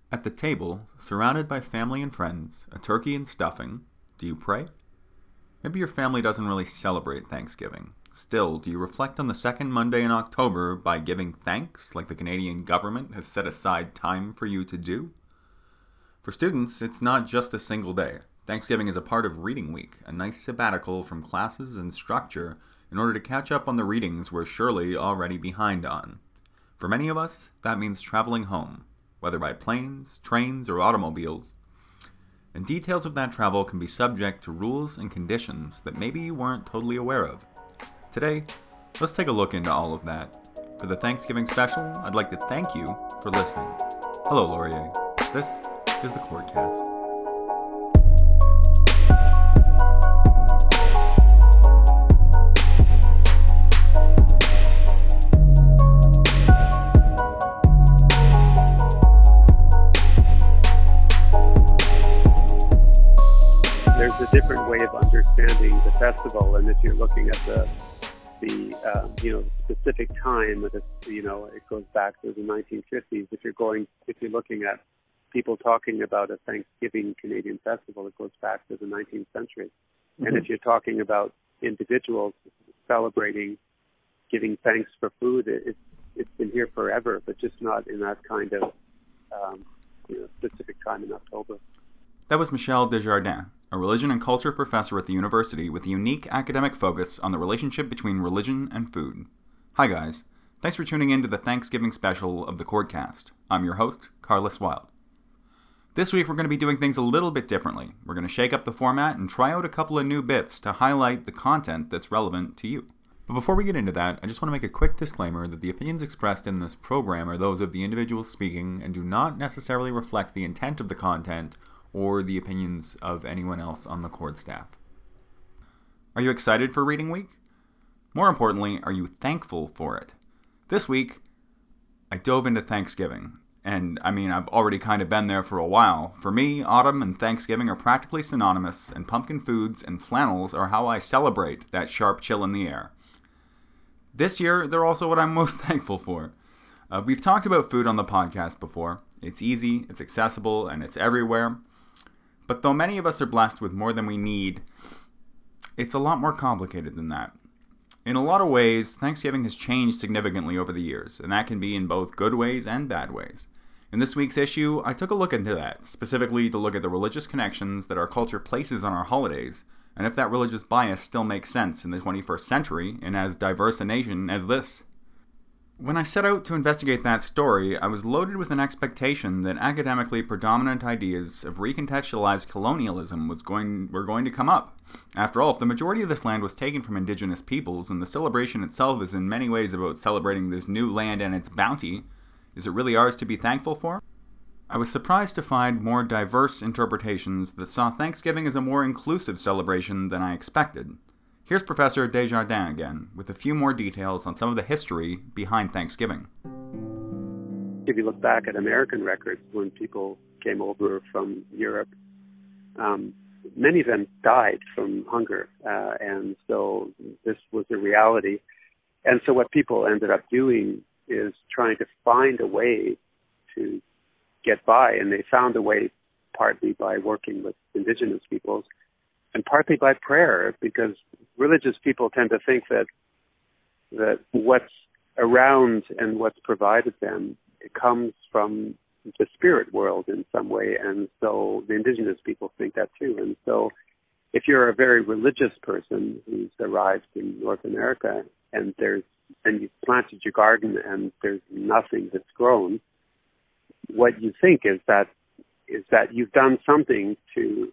At the table, surrounded by family and friends, a turkey and stuffing, do you pray? Maybe your family doesn't really celebrate Thanksgiving. Still, do you reflect on the second Monday in October by giving thanks, like the Canadian government has set aside time for you to do? For students, it's not just a single day. Thanksgiving is a part of Reading Week, a nice sabbatical from classes and structure in order to catch up on the readings we're surely already behind on. For many of us, that means traveling home, whether by planes, trains, or automobiles. And details of that travel can be subject to rules and conditions that maybe you weren't totally aware of. Today, let's take a look into all of that. For the Thanksgiving special, I'd like to thank you for listening. Hello, Laurier. This is the Courtcast. There's a different way of understanding the festival, and if you're looking at the specific time of it goes back to the 1950s. If you're looking at people talking about a Thanksgiving Canadian festival, it goes back to the 19th century. Mm-hmm. And if you're talking about individuals celebrating, giving thanks for food, it's been here forever, but just not in that kind of specific time in October. That was Michel Desjardins, a religion and culture professor at the university with a unique academic focus on the relationship between religion and food. Hi guys, thanks for tuning in to the Thanksgiving special of the Courtcast. I'm your host, Carlos Wild. This week we're going to be doing things a little bit differently. We're going to shake up the format and try out a couple of new bits to highlight the content that's relevant to you. But before we get into that, I just want to make a quick disclaimer that the opinions expressed in this program are those of the individuals speaking and do not necessarily reflect the intent of the content or the opinions of anyone else on the Court staff. Are you excited for Reading Week? More importantly, are you thankful for it? This week, I dove into Thanksgiving. And I've already kind of been there for a while. For me, autumn and Thanksgiving are practically synonymous, and pumpkin foods and flannels are how I celebrate that sharp chill in the air. This year, they're also what I'm most thankful for. We've talked about food on the podcast before. It's easy, it's accessible, and it's everywhere. But though many of us are blessed with more than we need, it's a lot more complicated than that. In a lot of ways, Thanksgiving has changed significantly over the years, and that can be in both good ways and bad ways. In this week's issue, I took a look into that, specifically to look at the religious connections that our culture places on our holidays, and if that religious bias still makes sense in the 21st century in as diverse a nation as this. When I set out to investigate that story, I was loaded with an expectation that academically predominant ideas of recontextualized colonialism were going to come up. After all, if the majority of this land was taken from indigenous peoples, and the celebration itself is in many ways about celebrating this new land and its bounty, is it really ours to be thankful for? I was surprised to find more diverse interpretations that saw Thanksgiving as a more inclusive celebration than I expected. Here's Professor Desjardins again, with a few more details on some of the history behind Thanksgiving. If you look back at American records, when people came over from Europe, many of them died from hunger, and so this was a reality. And so what people ended up doing is trying to find a way to get by, and they found a way partly by working with indigenous peoples, and partly by prayer, because religious people tend to think that what's around and what's provided them, it comes from the spirit world in some way, and so the indigenous people think that too. And so if you're a very religious person who's arrived in North America and you've planted your garden and there's nothing that's grown, what you think is that you've done something to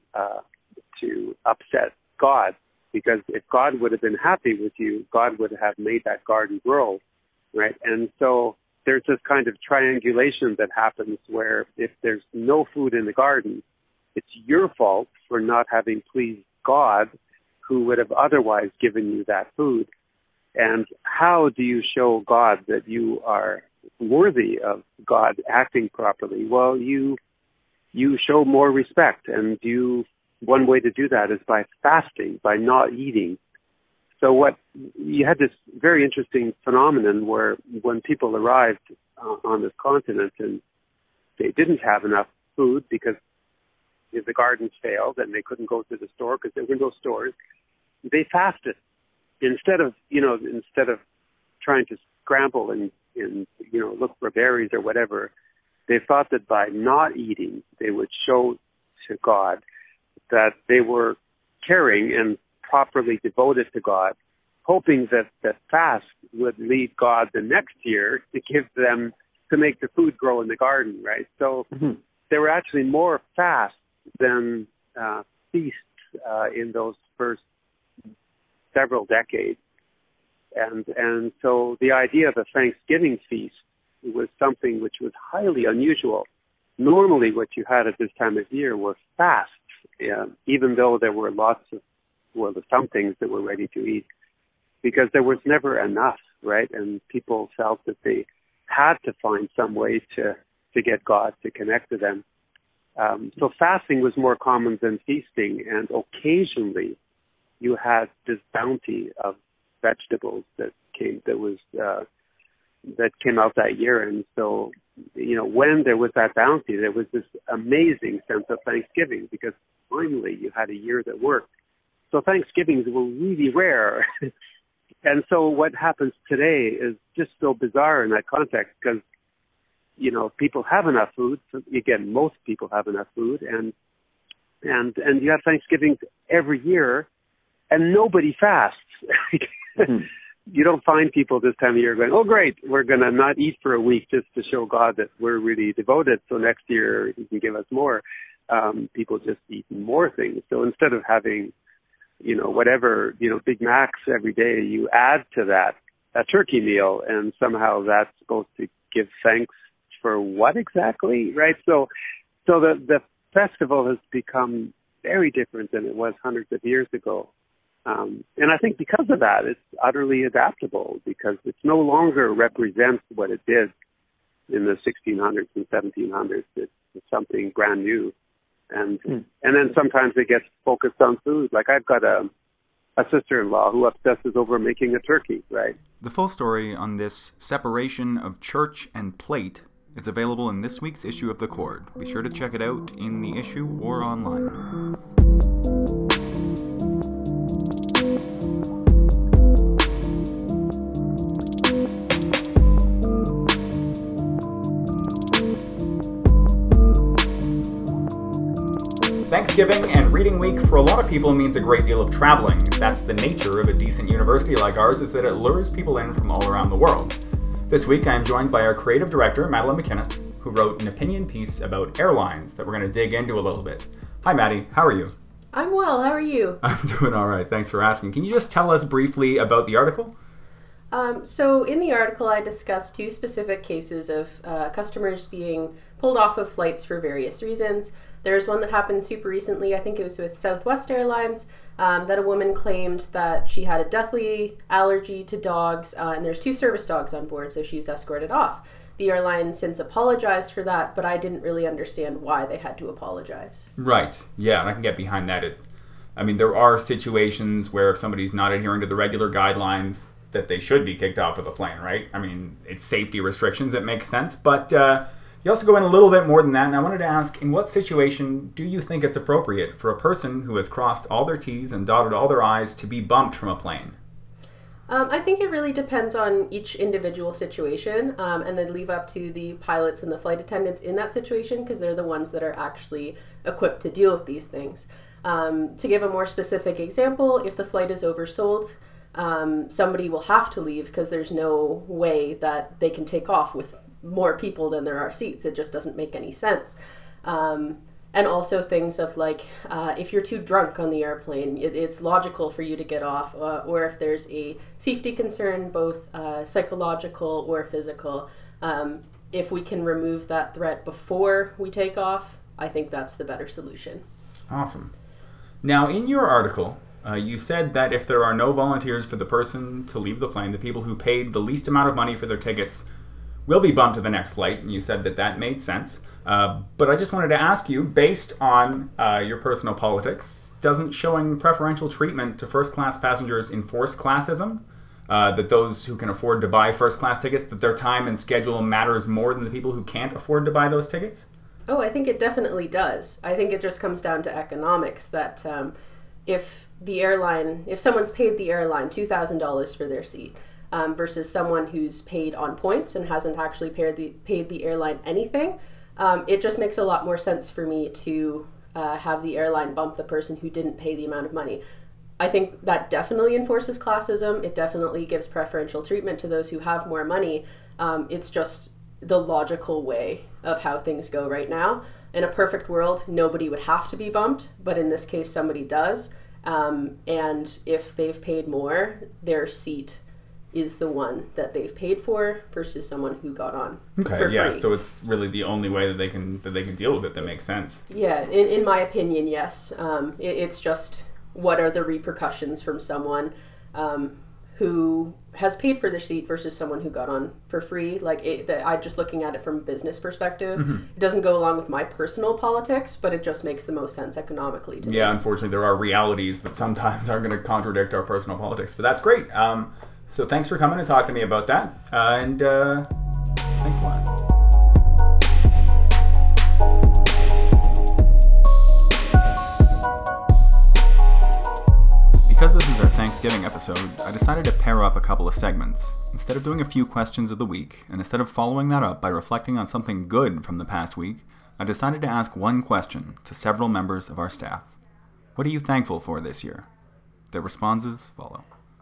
upset God, because if God would have been happy with you, God would have made that garden grow, right? And so there's this kind of triangulation that happens where if there's no food in the garden, it's your fault for not having pleased God, who would have otherwise given you that food. And how do you show God that you are worthy of God acting properly? Well, you show more respect, and one way to do that is by fasting, by not eating. So you had this very interesting phenomenon where when people arrived on this continent and they didn't have enough food because if the gardens failed and they couldn't go to the store because there were no stores, they fasted. Instead of trying to scramble and look for berries or whatever, they thought that by not eating, they would show to God that they were caring and properly devoted to God, hoping that fast would lead God the next year to make the food grow in the garden, right? So there were actually more fasts than feasts in those first several decades. And so the idea of a Thanksgiving feast was something which was highly unusual. Normally what you had at this time of year were fasts, even though there were some things that were ready to eat, because there was never enough, right? And people felt that they had to find some way to get God to connect to them. So fasting was more common than feasting, and occasionally you had this bounty of vegetables that came out that year. And so, when there was that bounty, there was this amazing sense of Thanksgiving because finally you had a year that worked. So Thanksgivings were really rare. And so what happens today is just so bizarre in that context because, people have enough food. So again, most people have enough food and you have Thanksgivings every year and nobody fasts. You don't find people this time of year going, oh, great, we're going to not eat for a week just to show God that we're really devoted, so next year he can give us more. People just eat more things. So instead of having, Big Macs every day, you add to that a turkey meal, and somehow that's supposed to give thanks for what exactly, right? So the festival has become very different than it was hundreds of years ago. And I think because of that, it's utterly adaptable because it no longer represents what it did in the 1600s and 1700s. It's something brand new. And then sometimes it gets focused on food. Like I've got a sister-in-law who obsesses over making a turkey, right? The full story on this separation of church and plate is available in this week's issue of The Cord. Be sure to check it out in the issue or online. Thanksgiving and Reading Week for a lot of people means a great deal of traveling. That's the nature of a decent university like ours, is that it lures people in from all around the world. This week I am joined by our creative director, Madeline McInnes, who wrote an opinion piece about airlines that we're going to dig into a little bit. Hi Maddie, how are you? I'm well, how are you? I'm doing all right, thanks for asking. Can you just tell us briefly about the article? So in the article I discussed two specific cases of customers being pulled off of flights for various reasons. There's one that happened super recently, I think it was with Southwest Airlines, that a woman claimed that she had a deathly allergy to dogs, and there's 2 service dogs on board, so she was escorted off. The airline since apologized for that, but I didn't really understand why they had to apologize. Right, yeah, and I can get behind that. There are situations where if somebody's not adhering to the regular guidelines, that they should be kicked off of the plane, right? It's safety restrictions, it makes sense, but you also go in a little bit more than that, and I wanted to ask, in what situation do you think it's appropriate for a person who has crossed all their T's and dotted all their I's to be bumped from a plane? I think it really depends on each individual situation, and I'd leave up to the pilots and the flight attendants in that situation because they're the ones that are actually equipped to deal with these things. To give a more specific example, if the flight is oversold, somebody will have to leave because there's no way that they can take off with more people than there are seats. It just doesn't make any sense. And also things of like, if you're too drunk on the airplane, it's logical for you to get off, or if there's a safety concern, both psychological or physical. If we can remove that threat before we take off, I think that's the better solution. Awesome. Now, in your article, you said that if there are no volunteers for the person to leave the plane, the people who paid the least amount of money for their tickets will be bumped to the next flight, and you said that made sense. But I just wanted to ask you, based on your personal politics, doesn't showing preferential treatment to first-class passengers enforce classism? that those who can afford to buy first-class tickets, that their time and schedule matters more than the people who can't afford to buy those tickets? Oh, I think it definitely does. I think it just comes down to economics that if someone's paid the airline $2,000 for their seat versus someone who's paid on points and hasn't actually paid the airline anything, it just makes a lot more sense for me to have the airline bump the person who didn't pay the amount of money. I think that definitely enforces classism. It definitely gives preferential treatment to those who have more money. It's just the logical way of how things go right now. In a perfect world, nobody would have to be bumped, but in this case, somebody does. And if they've paid more, their seat is the one that they've paid for versus someone who got on for free. So it's really the only way that they can deal with it that makes sense. Yeah, in my opinion, yes. It's just what are the repercussions from someone who has paid for their seat versus someone who got on for free. I'm just looking at it from a business perspective. It doesn't go along with my personal politics, but it just makes the most sense economically to me. Yeah, unfortunately, there are realities that sometimes are going to contradict our personal politics, but that's great. So thanks for coming and talking to me about that, and thanks a lot. Because this is our Thanksgiving episode, I decided to pair up a couple of segments. Instead of doing a few questions of the week, and instead of following that up by reflecting on something good from the past week, I decided to ask one question to several members of our staff. What are you thankful for this year? Their responses follow.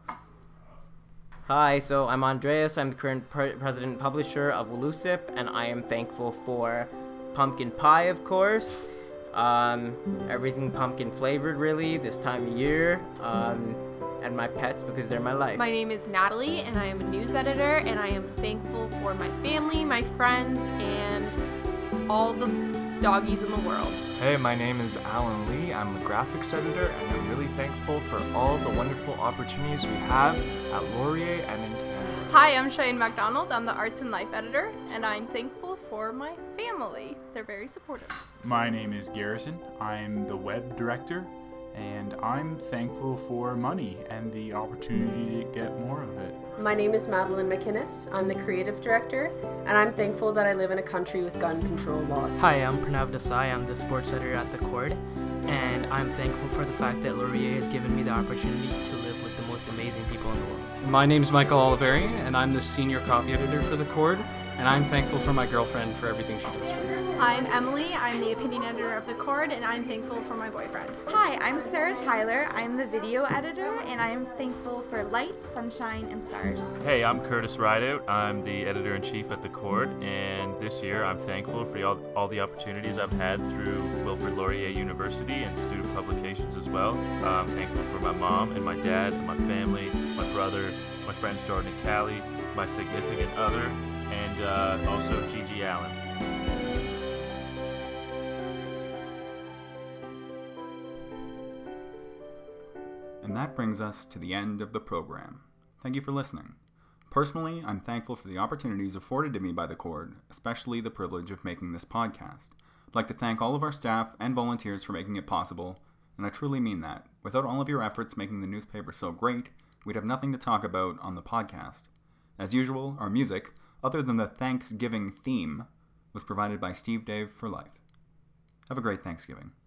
Hi, so I'm Andreas. I'm the current president and publisher of Woluwsip, and I am thankful for pumpkin pie, of course. Everything pumpkin flavored really this time of year, and my pets because they're my life. My name is Natalie and I am a news editor, and I am thankful for my family, my friends, and all the doggies in the world. Hey, my name is Alan Lee. I'm the graphics editor, and I'm really thankful for all the wonderful opportunities we have at Laurier and in Canada. Hi, I'm Cheyenne MacDonald. I'm the Arts and Life editor, and I'm thankful for my family. They're very supportive. My name is Garrison. I'm the web director, and I'm thankful for money and the opportunity to get more of it. My name is Madeline McInnes. I'm the creative director, and I'm thankful that I live in a country with gun control laws. Hi, I'm Pranav Desai. I'm the sports editor at The Cord, and I'm thankful for the fact that Laurier has given me the opportunity to live with the most amazing people in the world. My name's Michael Oliveri, and I'm the senior copy editor for The Cord, and I'm thankful for my girlfriend for everything she does for me. I'm Emily. I'm the opinion editor of The Cord, and I'm thankful for my boyfriend. Hi, I'm Sarah Tyler. I'm the video editor, and I am thankful for light, sunshine, and stars. Hey, I'm Curtis Rideout. I'm the editor-in-chief at The Cord, and this year I'm thankful for all the opportunities I've had through Wilfrid Laurier University and student publications as well. I'm thankful for my mom and my dad, and my family, my brother, my friends Jordan and Callie, my significant other, and also Gigi Allen. And that brings us to the end of the program. Thank you for listening. Personally, I'm thankful for the opportunities afforded to me by The Cord, especially the privilege of making this podcast. I'd like to thank all of our staff and volunteers for making it possible, and I truly mean that. Without all of your efforts making the newspaper so great, we'd have nothing to talk about on the podcast. As usual, our music, other than the Thanksgiving theme, was provided by Steve Dave for Life. Have a great Thanksgiving.